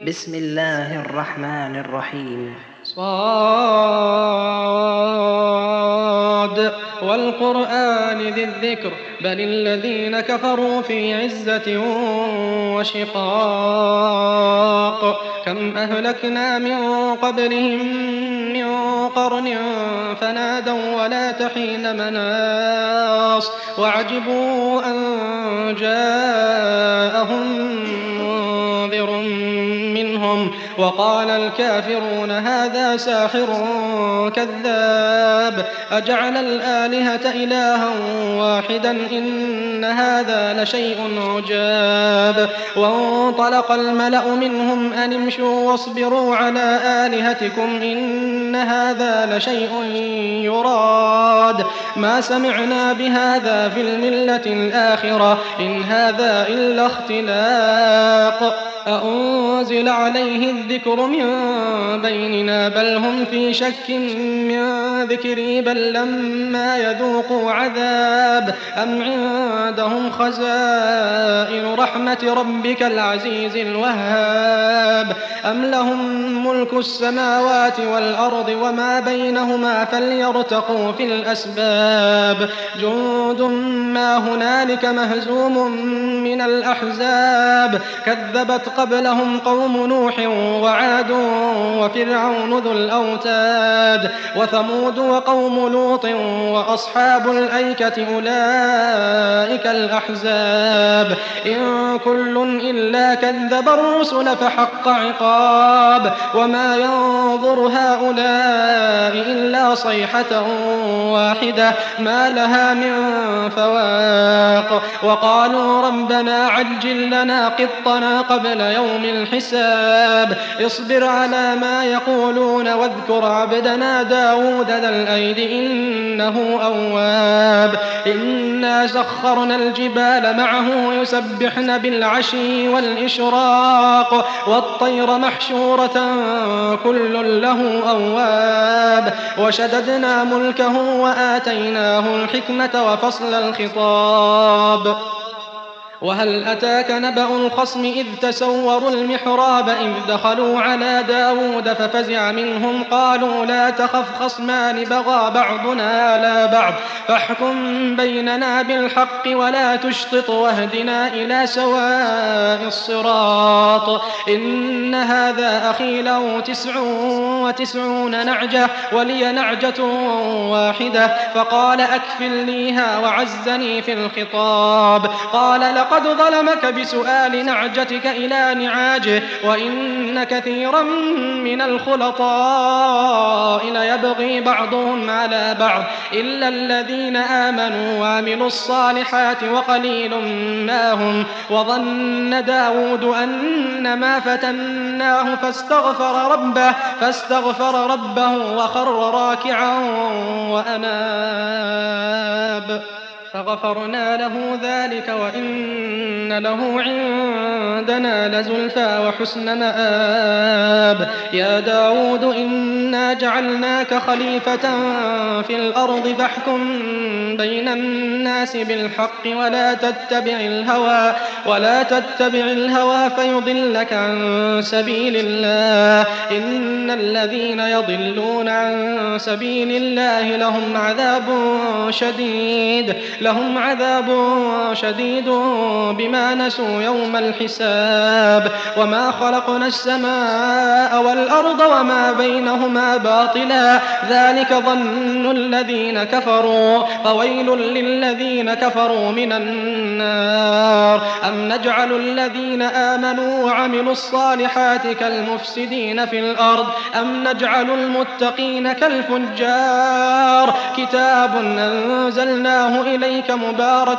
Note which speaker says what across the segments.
Speaker 1: بسم الله الرحمن الرحيم.
Speaker 2: صاد والقرآن ذي الذكر بل الذين كفروا في عزة وشقاق كم أهلكنا من قبلهم من قرن فنادوا ولا تحين مناص وعجبوا أن جاءهم منذر منهم وقال الكافرون هذا ساحر كذاب أجعل الآلهة إلها واحدا إن هذا لشيء عجاب وانطلق الملأ منهم أن امشوا واصبروا على آلهتكم إن هذا لشيء يراد ما سمعنا بهذا في الملة الآخرة إن هذا إلا اختلاق أأنزل عليه الذكر من بيننا بل هم في شك من ذكري بل لما يذوقوا عذاب أم عندهم خزائن رحمة ربك العزيز الوهاب أم لهم ملك السماوات والأرض وما بينهما فليرتقوا في الأسباب جند ما هنالك مهزوم من الأحزاب كذبت قبلهم قوم نوح وعاد وفرعون ذو الأوتاد وثمود وقوم لوط وأصحاب الأيكة أولئك الأحزاب إن كل إلا كذب الرسل فحق عقاب وما ينظر هؤلاء إلا صيحة واحدة ما لها من فواق وقالوا ربنا عجل لنا قطنا قبل يوم الحساب اصبر على ما يقولون واذكر عبدنا داود ذا الأيد إنه أواب إنا سخرنا الجبال معه يسبحن بالعشي والإشراق والطير محشورة كل له أواب وشددنا ملكه وآتيناه الحكمة وفصل الخطاب وهل أتاك نبأ الخصم إذ تسوروا المحراب إذ دخلوا على داود ففزع منهم قالوا لا تخف خصمان بغى بعضنا على بعض فاحكم بيننا بالحق ولا تشطط واهدنا إلى سواء الصراط إن هذا أخي له 99 نعجة ولي نعجة واحدة فقال أكفلنيها وعزني في الخطاب قال لقد ظلمك بسؤال نعجتك إلى نعاجه وإن كثيرا من الخلطاء ليبغي بعضهم على بعض إلا الذين آمنوا وعملوا الصالحات وقليل ما هم وظن داود أنما فتناه فاستغفر ربه وخر راكعا وأناب فغفرنا له ذلك وإن له عندنا لزلفى وحسن مآب يا داود إنا جعلناك خليفة في الأرض فاحكم بين الناس بالحق ولا تتبع الهوى فيضلك عن سبيل الله إن الذين يضلون عن سبيل الله لهم عذاب شديد بما نسوا يوم الحساب وما خلقنا السماء والأرض وما بينهما باطلا ذلك ظن الذين كفروا فويل للذين كفروا من النار أم نجعل الذين آمنوا وعملوا الصالحات كالمفسدين في الأرض أم نجعل المتقين كالفجار كتاب أنزلناه إليك مبارك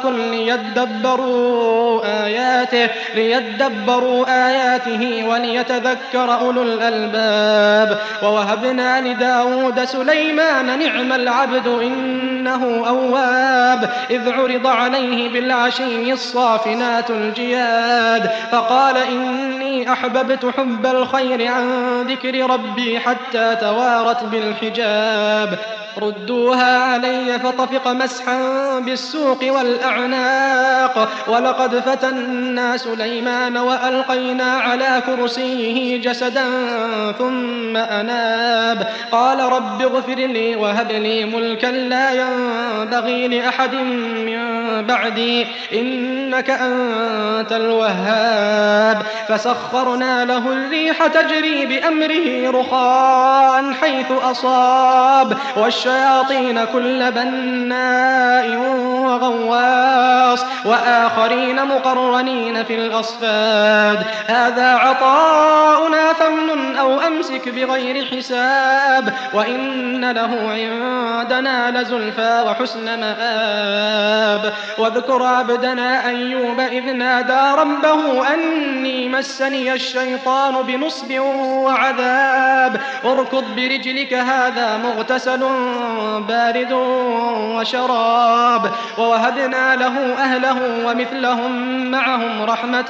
Speaker 2: ليدبروا آياته وليتذكر أولو الألباب ووهبنا لداود سليمان نعم العبد إنه أواب إذ عرض عليه بالعشي الصافنات الجياد فقال إني أحببت حب الخير عن ذكر ربي حتى توارت بالحجاب ردوها علي فطفق مسحا بالسوق والأعناق ولقد فتنا سليمان وألقينا على كرسيه جسدا ثم أناب قال رب اغفر لي وهب لي ملكا لا ينبغي لأحد من بعدي إنك أنت الوهاب فسخرنا له الريح تجري بأمره رخاء حيث أصاب والشياطين كل بناء وغواص وآخرين مقرنين في الأصفاد هذا عطاؤنا فامنن أو أمسك بغير حساب وإن له عندنا لزلفى وحسن مآب واذكر عبدنا أيوب إذ نادى ربه أني مسني الشيطان بنصب وعذاب اركض برجلك هذا مغتسل بارد وشراب ووهبنا له أهله ومثلهم معهم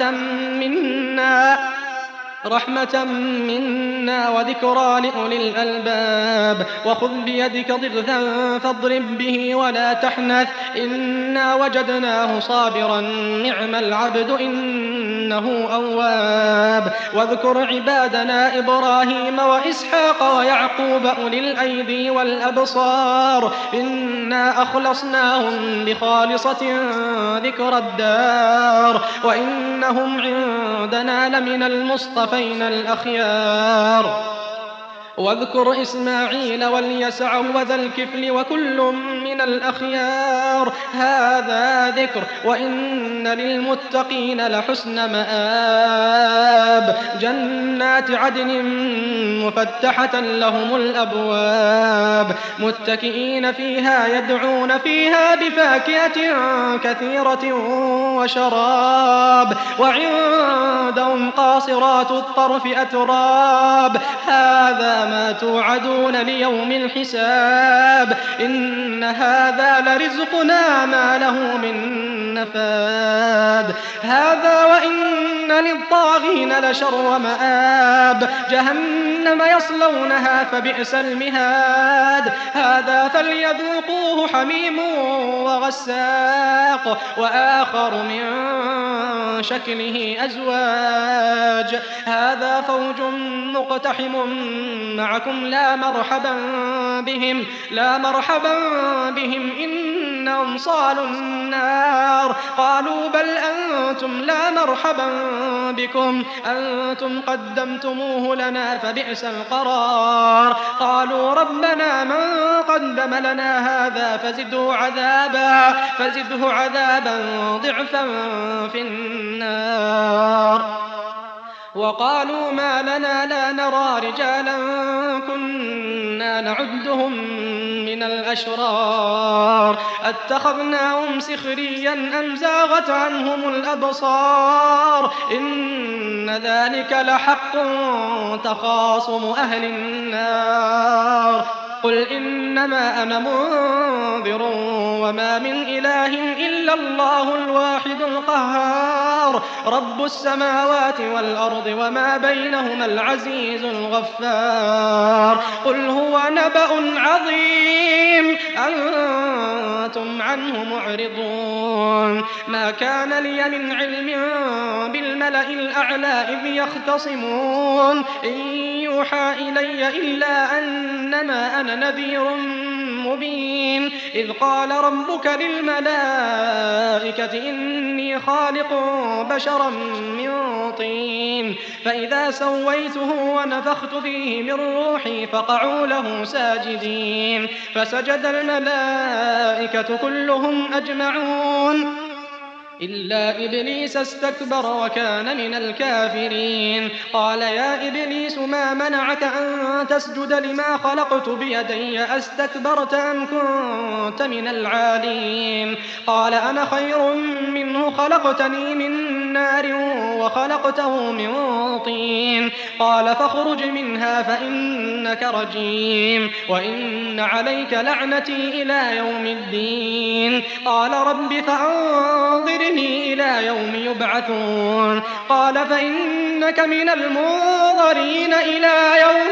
Speaker 2: رحمة منا وذكرى لأولي الألباب وخذ بيدك ضغثا فاضرب به ولا تحنث إنا وجدناه صابرا نعم العبد إنه أواب واذكر عبادنا إبراهيم وإسحاق ويعقوب أولي الأيدي والأبصار إنا أخلصناهم بخالصة ذكر الدار وإنهم عندنا لمن المصطفين الأخيار واذكر إسماعيل واليسع وذا الكفل وكل من الأخيار هذا ذكر وإن للمتقين لحسن مآب جنات عدن مفتحة لهم الأبواب متكئين فيها يدعون فيها بفاكهة كثيرة وشراب وعندهم قاصرات الطرف أتراب هذا ما توعدون ليوم الحساب إن هذا لرزقنا ما له من نفاد هذا وإن للطاغين لشر مآب جهنم يصلونها فبئس المهاد هذا فليذوقوه حميم وغساق وآخر من شكله أزواج هذا فوج مقتحم معكم لا مرحبا بهم إنهم صالوا النار قالوا بل أنتم لا مرحبا بكم أنتم قدمتموه لنا فبئس القرار قالوا ربنا من قدم لنا هذا فزده عذابا ضعفا في النار وقالوا ما لنا لا نرى رجالا كنا نعدهم من الأشرار أتخذناهم سخريا أم زاغت عنهم الأبصار إن ذلك لحق تخاصم أهل النار قل إنما أنا منذر وما من إله إلا الله الواحد القهار رب السماوات والأرض وما بينهما العزيز الغفار قل هو نبأ عظيم أنتم عنه معرضون ما كان لي من علم بالملأ الأعلى إذ يختصمون إن يوحى إلي إلا أنما أنا نذير مبين إذ قال ربك للملائكة إني خالق بشرا من طين فإذا سويته ونفخت فيه من روحي فقعوا له ساجدين فسجد الملائكة كلهم أجمعون إلا إبليس استكبر وكان من الكافرين قال يا إبليس ما منعك أن تسجد لما خلقت بيدي أستكبرت أم كنت من العالين قال أنا خير منه خلقتني من نار وخلقته من طين قال فاخرج منها فإنك رجيم وإن عليك لعنتي إلى يوم الدين قال رب فأنظرني إلى يوم يبعثون قال فإنك من المنظرين إلى يوم الوقت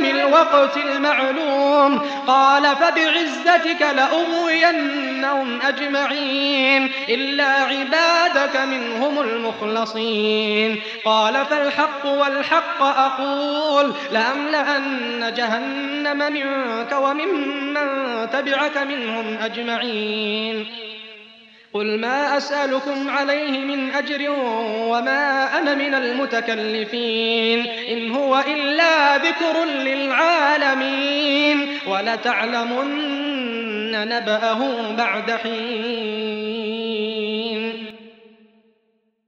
Speaker 2: الوقت المعلوم قال فبعزتك لأغوينهم أجمعين إلا عبادك منهم المخلصين قال فالحق والحق أقول لأملأن جهنم منك وممن تبعك منهم أجمعين قل ما أسألكم عليه من أجر وما أنا من المتكلفين إن هو إلا ذكر للعالمين ولتعلمن نبأه بعد حين